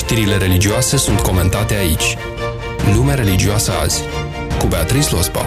Știrile religioase sunt comentate aici. Lumea religioasă azi, cu Beatrice Lospa.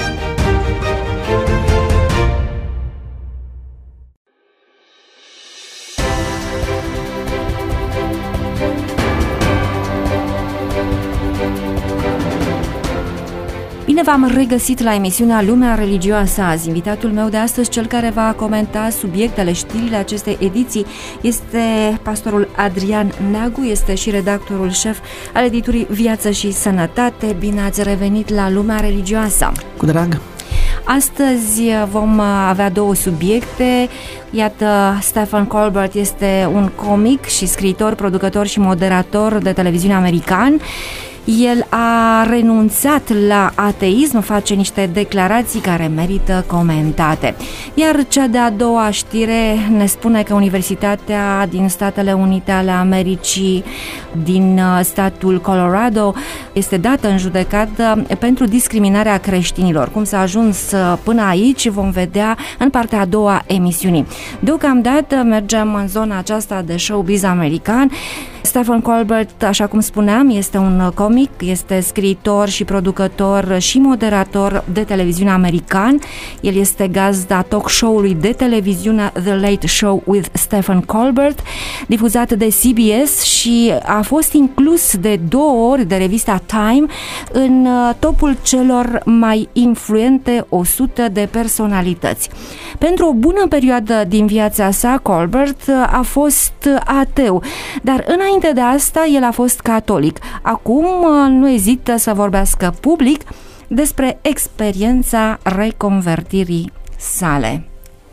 Bine v-am regăsit la emisiunea Lumea religioasă azi. Invitatul meu de astăzi, cel care va comenta subiectele, știrile acestei ediții, este pastorul Adrian Neagu, este și redactorul șef al editurii Viață și Sănătate. Bine ați revenit la Lumea religioasă! Cu drag! Astăzi vom avea două subiecte. Iată, Stephen Colbert este un comic și scriitor, producător și moderator de televiziune american. El a renunțat la ateism, face niște declarații care merită comentate. Iar cea de-a doua știre ne spune că Universitatea din Statele Unite ale Americii, din statul Colorado, este dată în judecată pentru discriminarea creștinilor. Cum s-a ajuns până aici vom vedea în partea a doua emisiunii. Deocamdată mergem în zona aceasta de showbiz american. Stephen Colbert, așa cum spuneam, este un comic, este scriitor și producător și moderator de televiziune american. El este gazda talk show-ului de televiziune The Late Show with Stephen Colbert, difuzat de CBS și a fost inclus de 2 ori de revista Time în topul celor mai influente 100 de personalități. Pentru o bună perioadă din viața sa, Colbert a fost ateu, dar înainte de asta el a fost catolic. Acum nu ezită să vorbească public despre experiența reconvertirii sale.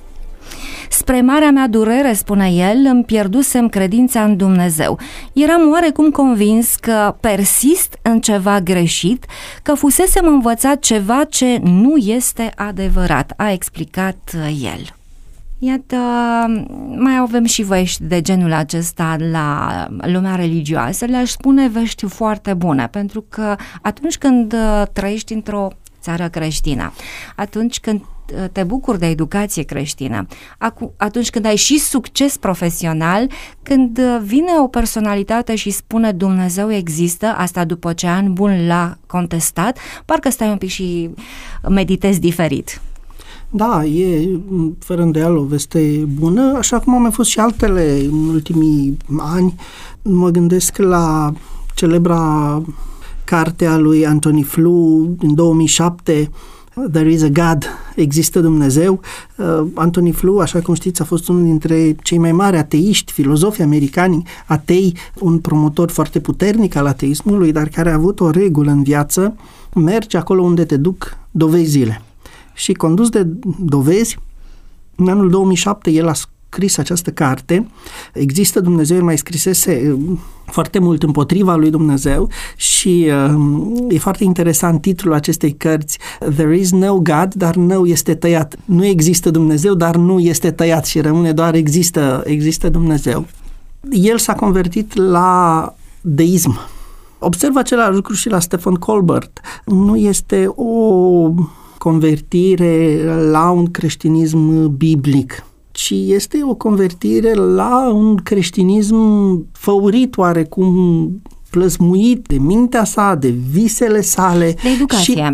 Spre marea mea durere, spune el, îmi pierdusem credința în Dumnezeu. Eram oarecum convins că persist în ceva greșit, că fusesem învățat ceva ce nu este adevărat, a explicat el. Iată, mai avem și vești de genul acesta la lumea religioasă. Le-aș spune vești foarte bune, pentru că atunci când trăiești într-o țară creștină, atunci când te bucuri de educație creștină, atunci când ai și succes profesional, când vine o personalitate și spune Dumnezeu există, asta după ce ani buni l-a contestat, parcă stai un pic și meditezi diferit. Da, e fără îndoială o veste bună, așa cum au mai fost și altele în ultimii ani. Mă gândesc la celebra carte a lui Anthony Flew din 2007, There is a God, există Dumnezeu. Anthony Flew, așa cum știți, a fost unul dintre cei mai mari ateiști, filozofi americani atei, un promotor foarte puternic al ateismului, dar care a avut o regulă în viață: mergi acolo unde te duc dovezile. Și condus de dovezi, în anul 2007 el a scris această carte. Există Dumnezeu, el mai scrisese foarte mult împotriva lui Dumnezeu și e foarte interesant titlul acestei cărți: There is no God, dar no este tăiat. Nu există Dumnezeu, dar nu este tăiat și rămâne doar există Dumnezeu. El s-a convertit la deism. Observ același lucru și la Stephen Colbert. Nu este o convertire la un creștinism biblic, ci este o convertire la un creștinism făurit oarecum, plăsmuit de mintea sa, de visele sale, de educație,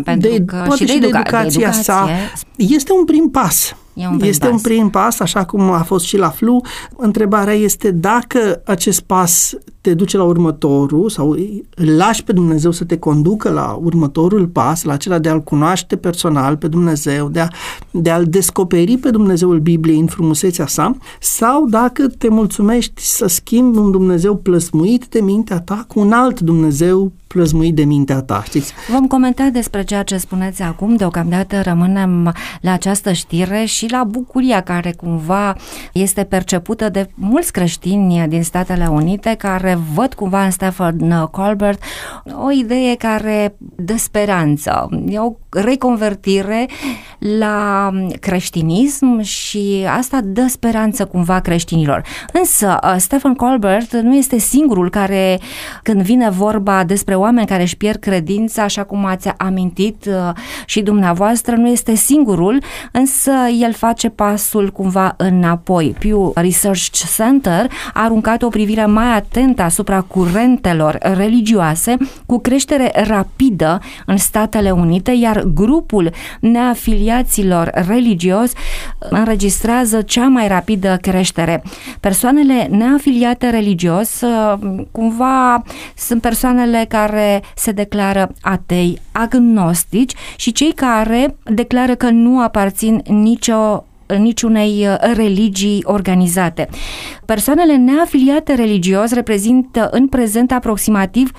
de educația sa. Este un prim pas. Un prim pas, așa cum a fost și la Flu. Întrebarea este dacă acest pas te duce la următorul sau îl lași pe Dumnezeu să te conducă la următorul pas, la acela de a-L cunoaște personal pe Dumnezeu, de a-L descoperi pe Dumnezeul Bibliei în frumusețea sa, sau dacă te mulțumești să schimbi un Dumnezeu plăsmuit de mintea ta cu un alt Dumnezeu plăsmuit de mintea ta, știți? Vom comenta despre ceea ce spuneți acum. Deocamdată rămânem la această știre și la bucuria care cumva este percepută de mulți creștini din Statele Unite, care văd cumva în Stephen Colbert o idee care dă speranță. E o reconvertire la creștinism și asta dă speranță cumva creștinilor. Însă Stephen Colbert nu este singurul care, când vine vorba despre oameni care își pierd credința, așa cum ați amintit și dumneavoastră, nu este singurul, însă el face pasul cumva înapoi. Pew Research Center a aruncat o privire mai atentă asupra curentelor religioase cu creștere rapidă în Statele Unite, iar grupul neafiliaților religios înregistrează cea mai rapidă creștere. Persoanele neafiliate religios cumva sunt persoanele care se declară atei, agnostici și cei care declară că nu aparțin niciunei religii organizate. Persoanele neafiliate religios reprezintă în prezent aproximativ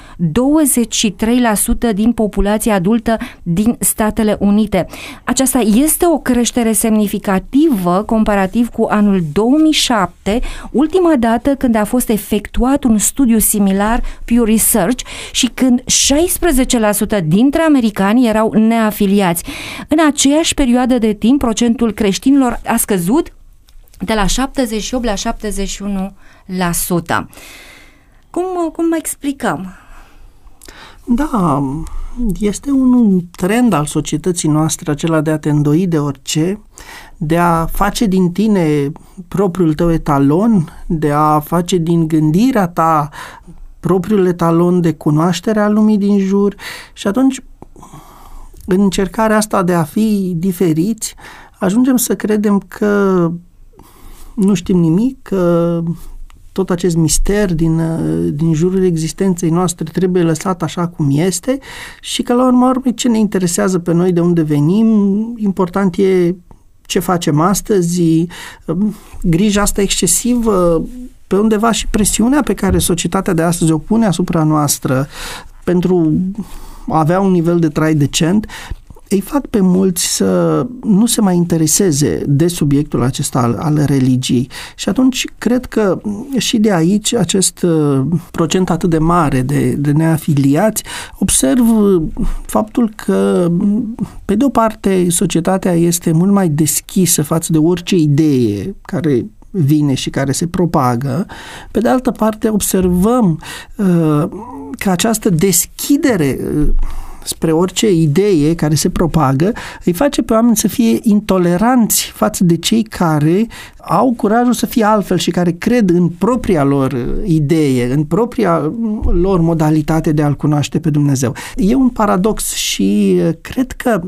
23% din populația adultă din Statele Unite. Aceasta este o creștere semnificativă comparativ cu anul 2007, ultima dată când a fost efectuat un studiu similar Pew Research și când 16% dintre americani erau neafiliați. În aceeași perioadă de timp, procentul creștinilor a scăzut de la 78 la 71%. Cum explicăm? Da, este un trend al societății noastre acela de a te îndoi de orice, de a face din tine propriul tău etalon, de a face din gândirea ta propriul etalon de cunoaștere a lumii din jur și atunci, în încercarea asta de a fi diferiți, ajungem să credem că nu știm nimic, că tot acest mister din jurul existenței noastre trebuie lăsat așa cum este și că la urmă ce ne interesează pe noi, de unde venim, important e ce facem astăzi, grija asta excesivă, pe undeva și presiunea pe care societatea de astăzi o pune asupra noastră pentru a avea un nivel de trai decent, îi fac pe mulți să nu se mai intereseze de subiectul acesta al religiei. Și atunci cred că și de aici acest procent atât de mare de neafiliați, observ faptul că, pe de o parte, societatea este mult mai deschisă față de orice idee care vine și care se propagă. Pe de altă parte, observăm că această deschidere spre orice idee care se propagă îi face pe oameni să fie intoleranți față de cei care au curajul să fie altfel și care cred în propria lor idee, în propria lor modalitate de a-L cunoaște pe Dumnezeu. E un paradox și cred că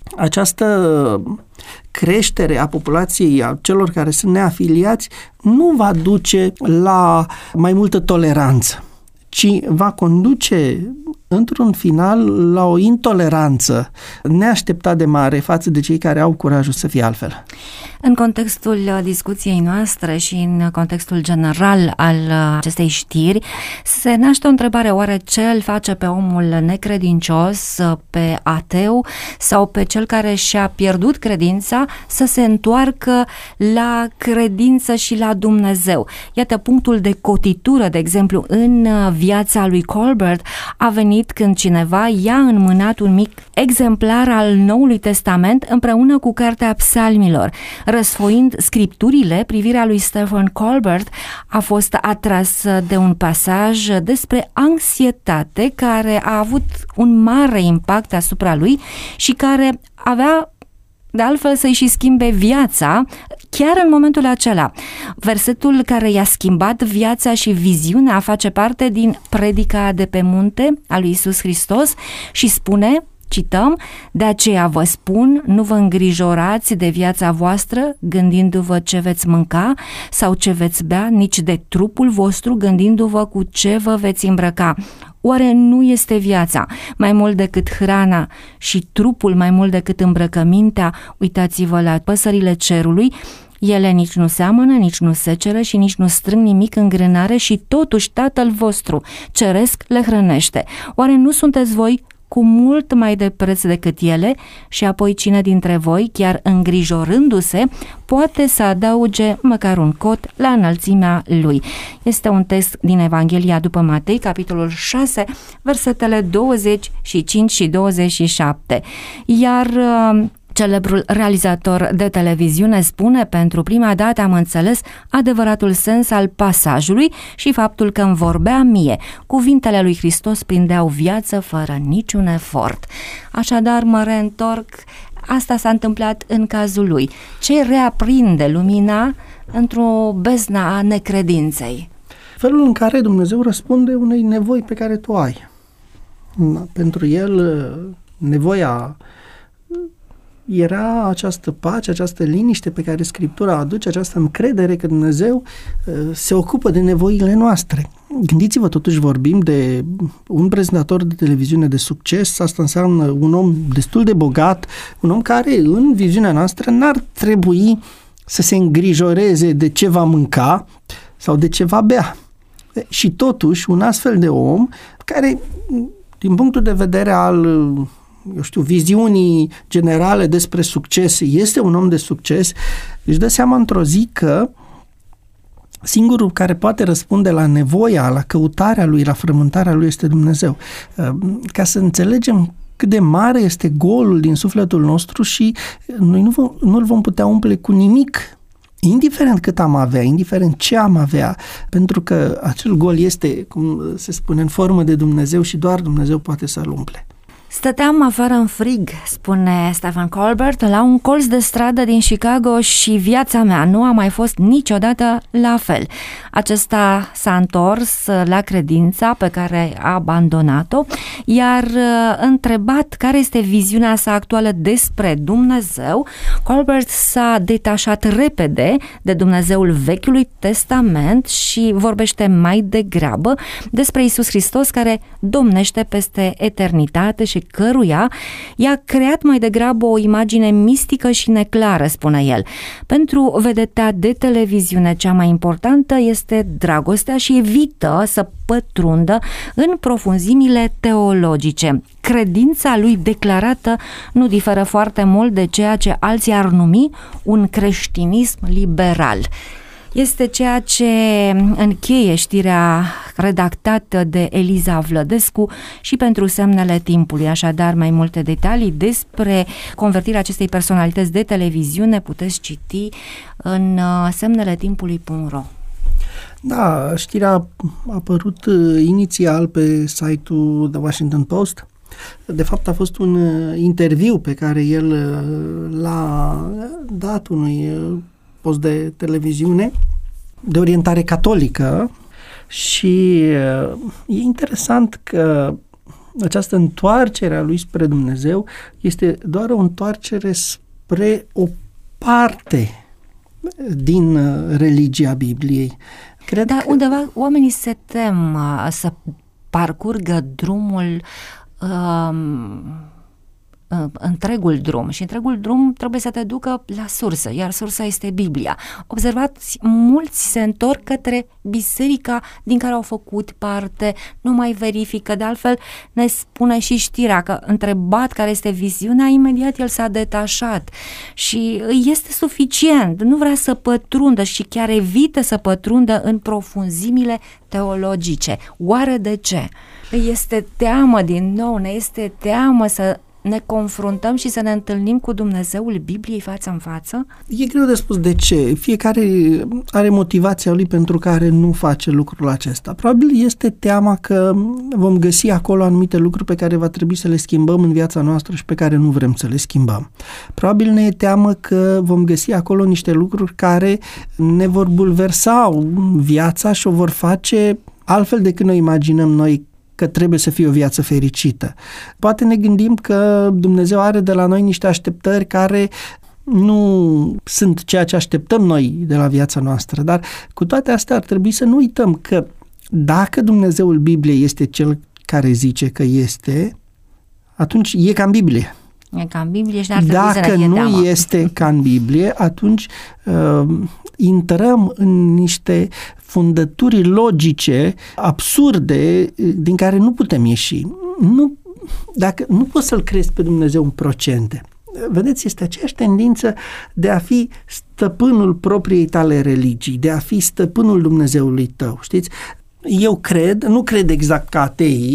această creștere a populației, a celor care sunt neafiliați, nu va duce la mai multă toleranță, ci va conduce într-un final la o intoleranță neașteptat de mare față de cei care au curajul să fie altfel. În contextul discuției noastre și în contextul general al acestei știri, se naște o întrebare: oare ce îl face pe omul necredincios, pe ateu sau pe cel care și-a pierdut credința să se întoarcă la credință și la Dumnezeu? Iată, punctul de cotitură, de exemplu, în viața lui Colbert a venit când cineva i-a înmânat un mic exemplar al Noului Testament împreună cu Cartea Psalmilor. Răsfoind scripturile, privirea lui Stephen Colbert a fost atras de un pasaj despre anxietate care a avut un mare impact asupra lui și care avea de altfel să-i și schimbe viața chiar în momentul acela. Versetul care i-a schimbat viața și viziunea face parte din predica de pe munte a lui Iisus Hristos și spune, cităm: de aceea vă spun, nu vă îngrijorați de viața voastră gândindu-vă ce veți mânca sau ce veți bea, nici de trupul vostru gândindu-vă cu ce vă veți îmbrăca. Oare nu este viața mai mult decât hrana și trupul mai mult decât îmbrăcămintea? Uitați-vă la păsările cerului, ele nici nu seamănă, nici nu seceră și nici nu strâng nimic în grânare și totuși Tatăl vostru ceresc le hrănește. Oare nu sunteți voi cu mult mai de preț decât ele? Și apoi cine dintre voi, chiar îngrijorându-se, poate să adauge măcar un cot la înălțimea lui? Este un text din Evanghelia după Matei, capitolul 6, versetele 25 și 27. Iar Celebrul realizator de televiziune spune: pentru prima dată am înțeles adevăratul sens al pasajului și faptul că îmi vorbea mie. Cuvintele lui Hristos prindeau viață fără niciun efort. Așadar, mă reîntorc, asta s-a întâmplat în cazul lui. Ce reaprinde lumina într-o beznă a necredinței? Felul în care Dumnezeu răspunde unei nevoi pe care tu ai. Pentru el, nevoia era această pace, această liniște pe care Scriptura aduce, această încredere că Dumnezeu se ocupă de nevoile noastre. Gândiți-vă, totuși vorbim de un prezentator de televiziune de succes, asta înseamnă un om destul de bogat, un om care în viziunea noastră n-ar trebui să se îngrijoreze de ce va mânca sau de ce va bea. Și totuși un astfel de om care, din punctul de vedere al viziunii generale despre succes, este un om de succes, își dă seama într-o zi că singurul care poate răspunde la nevoia, la căutarea lui, la frământarea lui este Dumnezeu. Ca să înțelegem cât de mare este golul din sufletul nostru și noi nu-l vom putea umple cu nimic, indiferent cât am avea, indiferent ce am avea, pentru că acel gol este, cum se spune, în formă de Dumnezeu și doar Dumnezeu poate să-l umple. Stăteam afară în frig, spune Stephen Colbert, la un colț de stradă din Chicago și viața mea nu a mai fost niciodată la fel. Acesta s-a întors la credința pe care a abandonat-o, iar întrebat care este viziunea sa actuală despre Dumnezeu, Colbert s-a detașat repede de Dumnezeul Vechiului Testament și vorbește mai degrabă despre Iisus Hristos, care domnește peste eternitate și căruia i-a creat mai degrabă o imagine mistică și neclară, spune el. Pentru vedeta de televiziune, cea mai importantă este dragostea și evită să pătrundă în profunzimile teologice. Credința lui declarată nu diferă foarte mult de ceea ce alții ar numi un creștinism liberal. Este ceea ce încheie știrea redactată de Eliza Vlădescu și pentru Semnele Timpului. Așadar, mai multe detalii despre convertirea acestei personalități de televiziune puteți citi în semneletimpului.ro. Da, știrea a apărut inițial pe site-ul The Washington Post. De fapt, a fost un interviu pe care el l-a dat unui post de televiziune de orientare catolică și e interesant că această întoarcere a lui spre Dumnezeu este doar o întoarcere spre o parte din religia Bibliei. Cred Dar undeva oamenii se tem să parcurgă drumul întregul drum și întregul drum trebuie să te ducă la sursă, iar sursa este Biblia. Observați, mulți se întorc către biserica din care au făcut parte, nu mai verifică, de altfel ne spune și știrea că întrebat care este viziunea, imediat el s-a detașat și este suficient, nu vrea să pătrundă și chiar evită să pătrundă în profunzimile teologice. Oare de ce? Este teamă, din nou, ne este teamă să ne confruntăm și să ne întâlnim cu Dumnezeul Bibliei față în față? E greu de spus de ce. Fiecare are motivația lui pentru care nu face lucrul acesta. Probabil este teama că vom găsi acolo anumite lucruri pe care va trebui să le schimbăm în viața noastră și pe care nu vrem să le schimbăm. Probabil ne e teamă că vom găsi acolo niște lucruri care ne vor bulversa viața și o vor face altfel decât noi imaginăm noi că trebuie să fie o viață fericită. Poate ne gândim că Dumnezeu are de la noi niște așteptări care nu sunt ceea ce așteptăm noi de la viața noastră, dar cu toate astea ar trebui să nu uităm că dacă Dumnezeul Bibliei este cel care zice că este, atunci e ca în Biblie. E ca în Biblie și n-ar trebui dacă să ne fie teamă. nu este ca în Biblie, atunci intrăm în niște fundături logice absurde din care nu putem ieși. Nu poți să-L crezi pe Dumnezeu în procente. Vedeți, este aceeași tendință de a fi stăpânul propriei tale religii, de a fi stăpânul Dumnezeului tău. Știți? Eu nu cred exact ca ateii,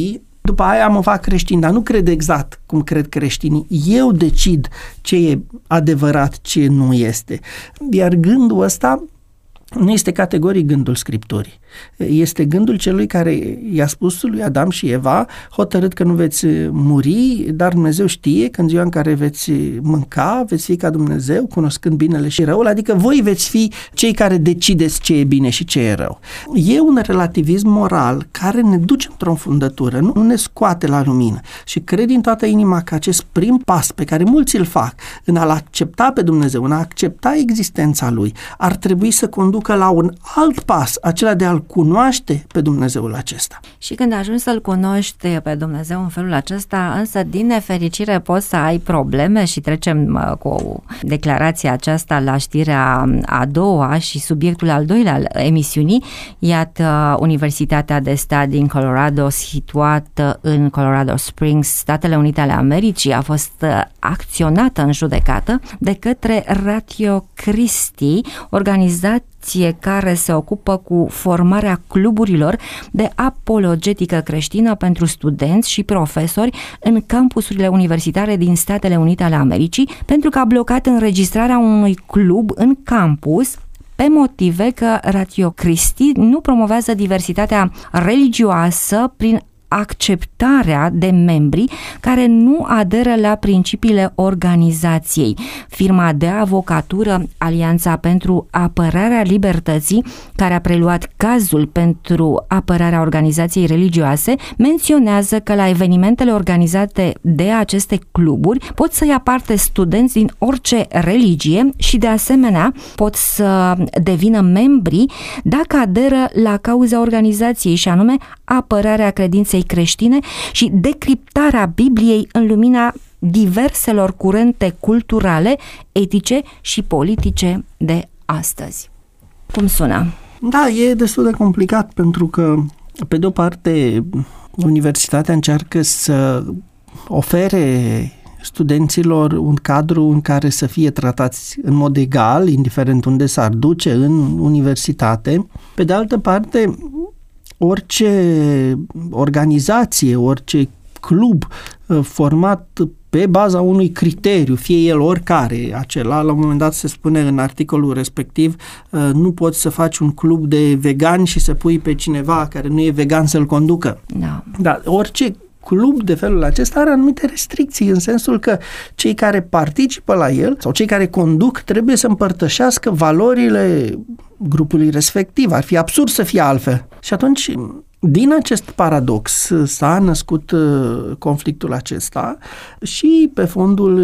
după aia mă fac creștin, dar nu cred exact cum cred creștinii. Eu decid ce e adevărat, ce nu este. Iar gândul ăsta nu este categoric gândul Scripturii. Este gândul celui care i-a spus lui Adam și Eva, hotărât că nu veți muri, dar Dumnezeu știe că în ziua în care veți mânca, veți fi ca Dumnezeu, cunoscând binele și răul, adică voi veți fi cei care decideți ce e bine și ce e rău. E un relativism moral care ne duce într-o înfundătură, nu ne scoate la lumină și cred din toată inima că acest prim pas pe care mulți îl fac în a-L accepta pe Dumnezeu, în a accepta existența Lui, ar trebui să conducă la un alt pas, acela de a-L cunoaște pe Dumnezeul acesta. Și când ajungi să-L cunoști pe Dumnezeu în felul acesta, însă din nefericire poți să ai probleme și trecem cu declarația aceasta la știrea a doua și subiectul al doilea al emisiunii. Iată, Universitatea de Stat din Colorado, situată în Colorado Springs, Statele Unite ale Americii, a fost acționată în judecată de către Ratio Christi, organizație care se ocupă cu formarea cluburilor de apologetică creștină pentru studenți și profesori în campusurile universitare din Statele Unite ale Americii, pentru că a blocat înregistrarea unui club în campus pe motive că Ratio Christi nu promovează diversitatea religioasă prin acceptarea de membri care nu aderă la principiile organizației. Firma de avocatură Alianța pentru Apărarea Libertății, care a preluat cazul pentru apărarea organizației religioase, menționează că la evenimentele organizate de aceste cluburi pot să ia parte studenți din orice religie și de asemenea pot să devină membri dacă aderă la cauza organizației, și anume apărarea credinței creștine și decriptarea Bibliei în lumina diverselor curente culturale, etice și politice de astăzi. Cum sună? Da, e destul de complicat pentru că, pe de o parte, universitatea încearcă să ofere studenților un cadru în care să fie tratați în mod egal, indiferent unde s-ar duce în universitate. Pe de altă parte, orice organizație, orice club format pe baza unui criteriu, fie el oricare, acela, la un moment dat se spune în articolul respectiv, nu poți să faci un club de vegani și să pui pe cineva care nu e vegan să-l conducă. Da. Dar orice club de felul acesta are anumite restricții, în sensul că cei care participă la el sau cei care conduc trebuie să împărtășească valorile grupului respectiv. Ar fi absurd să fie altfel. Și atunci, din acest paradox s-a născut conflictul acesta și pe fondul,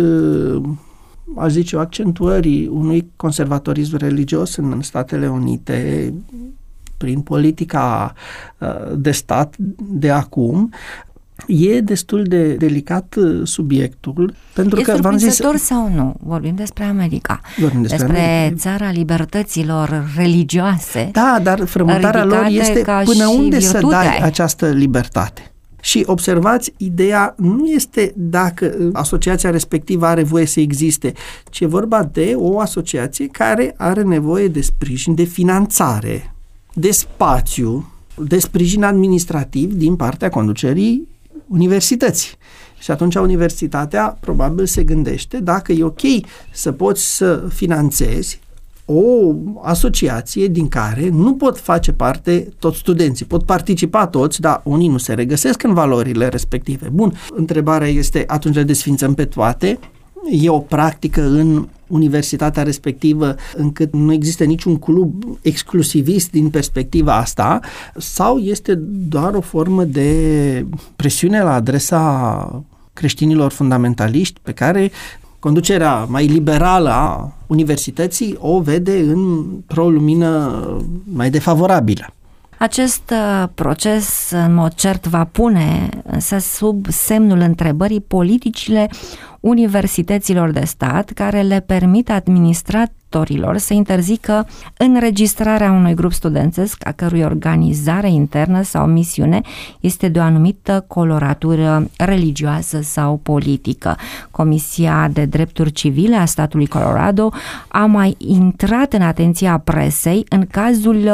aș zice, accentuării unui conservatorism religios în Statele Unite prin politica de stat de acum. E destul de delicat subiectul, pentru că v-am zis... sau nu? Vorbim despre America. Despre țara libertăților religioase. Da, dar frământarea lor este până unde să dai această libertate. Și observați, ideea nu este dacă asociația respectivă are voie să existe, ci e vorba de o asociație care are nevoie de sprijin, de finanțare, de spațiu, de sprijin administrativ din partea conducerii universității. Și atunci universitatea probabil se gândește dacă e ok să poți să finanțezi o asociație din care nu pot face parte toți studenții. Pot participa toți, dar unii nu se regăsesc în valorile respective. Bun, întrebarea este, atunci le desfințăm pe toate? E o practică în universitatea respectivă încât nu există niciun club exclusivist din perspectiva asta, sau este doar o formă de presiune la adresa creștinilor fundamentaliști pe care conducerea mai liberală a universității o vede într-o lumină mai defavorabilă? Acest proces, în mod cert, va pune însă sub semnul întrebării politicile universităților de stat care le permit administra directorilor să interzică înregistrarea unui grup studențesc a cărui organizare internă sau misiune este de o anumită coloratură religioasă sau politică. Comisia de Drepturi Civile a statului Colorado a mai intrat în atenția presei în cazul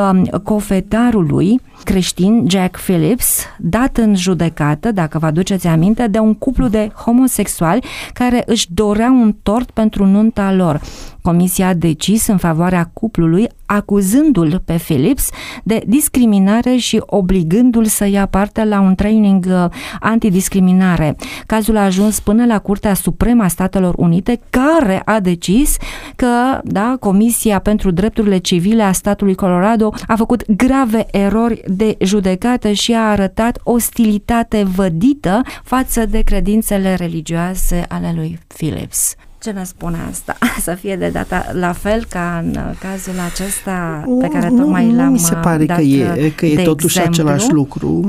cofetarului creștin Jack Phillips, dat în judecată, dacă vă aduceți aminte, de un cuplu de homosexuali care își doreau un tort pentru nunta lor. Comisia a decis în favoarea cuplului, acuzându-l pe Phillips de discriminare și obligându-l să ia parte la un training antidiscriminare. Cazul a ajuns până la Curtea Supremă a Statelor Unite, care a decis că Comisia pentru Drepturile Civile a statului Colorado a făcut grave erori de judecată și a arătat ostilitate vădită față de credințele religioase ale lui Phillips. Ce ne spune asta? Să fie de data la fel ca în cazul acesta pe care tocmai l-am dat. Nu mi se pare că e totuși exemplu. Același lucru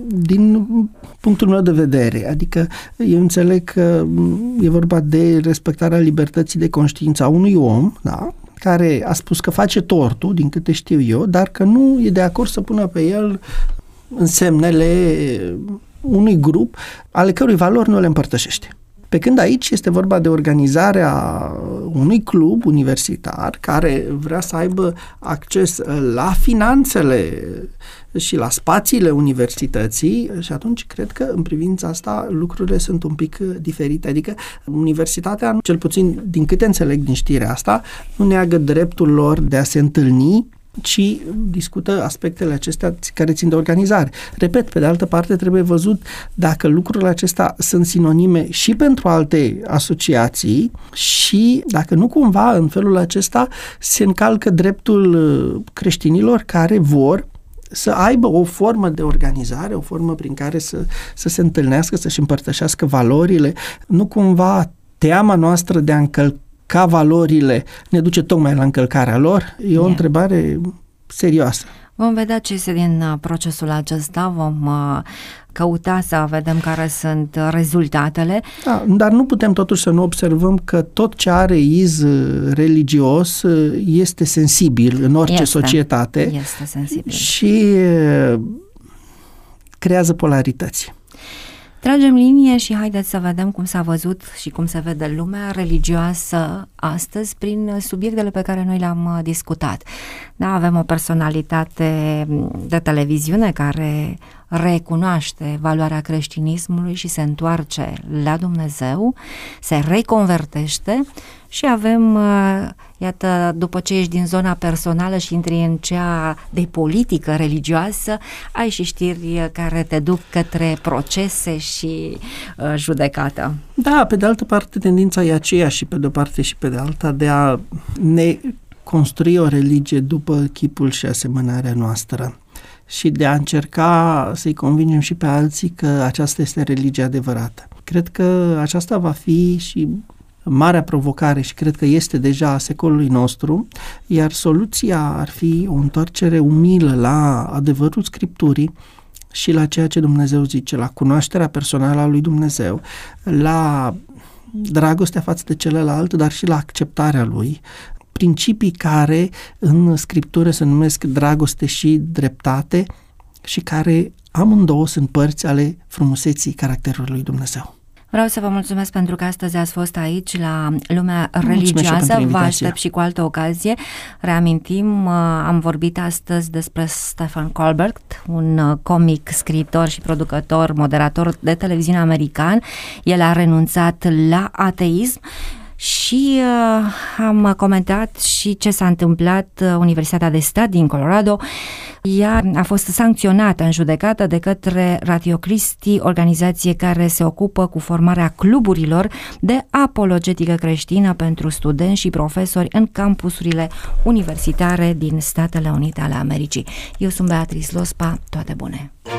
din punctul meu de vedere. Adică eu înțeleg că e vorba de respectarea libertății de conștiință a unui om, da? Care a spus că face tortul, din câte știu eu, dar că nu e de acord să pună pe el însemnele unui grup ale cărui valori nu le împărtășește. Pe când aici este vorba de organizarea unui club universitar care vrea să aibă acces la finanțele și la spațiile universității și atunci cred că în privința asta lucrurile sunt un pic diferite. Adică universitatea, cel puțin din câte înțeleg din știrea asta, nu neagă dreptul lor de a se întâlni, ci discută aspectele acestea care țin de organizare. Repet, pe de altă parte trebuie văzut dacă lucrurile acestea sunt sinonime și pentru alte asociații și dacă nu cumva în felul acesta se încalcă dreptul creștinilor care vor să aibă o formă de organizare, o formă prin care să se întâlnească, să-și împărtășească valorile, nu cumva teama noastră de a încălca valorile ne duce tocmai la încălcarea lor? E o întrebare serioasă. Vom vedea ce este din procesul acesta, vom căuta să vedem care sunt rezultatele. Da, dar nu putem totuși să nu observăm că tot ce are iz religios este sensibil în orice societate. Este sensibil. Și creează polarități. Tragem linie și haideți să vedem cum s-a văzut și cum se vede lumea religioasă astăzi prin subiectele pe care noi le-am discutat. Da, avem o personalitate de televiziune care recunoaște valoarea creștinismului și se întoarce la Dumnezeu, se reconvertește și avem, iată, după ce ești din zona personală și intri în cea de politică religioasă, ai și știri care te duc către procese și judecată. Da, pe de altă parte tendința e aceeași și pe de o parte și pe de alta de a ne construi o religie după chipul și asemănarea noastră și de a încerca să-i convingem și pe alții că aceasta este religia adevărată. Cred că aceasta va fi și marea provocare și cred că este deja a secolului nostru, iar soluția ar fi o întoarcere umilă la adevărul Scripturii și la ceea ce Dumnezeu zice, la cunoașterea personală a lui Dumnezeu, la dragostea față de celălalt, dar și la acceptarea lui, principii care în Scriptură se numesc dragoste și dreptate și care amândouă sunt părți ale frumuseții caracterului lui Dumnezeu. Vreau să vă mulțumesc pentru că astăzi ați fost aici la Lumea Religioasă. Vă aștept și cu altă ocazie. Reamintim, am vorbit astăzi despre Stephen Colbert, un comic, scriitor și producător, moderator de televiziune american. El a renunțat la ateism și am comentat și ce s-a întâmplat. Universitatea de Stat din Colorado, ea a fost sancționată în judecată de către Radio Christi, organizație care se ocupă cu formarea cluburilor de apologetică creștină pentru studenți și profesori în campusurile universitare din Statele Unite ale Americii. Eu sunt Beatrice Lospa, toate bune!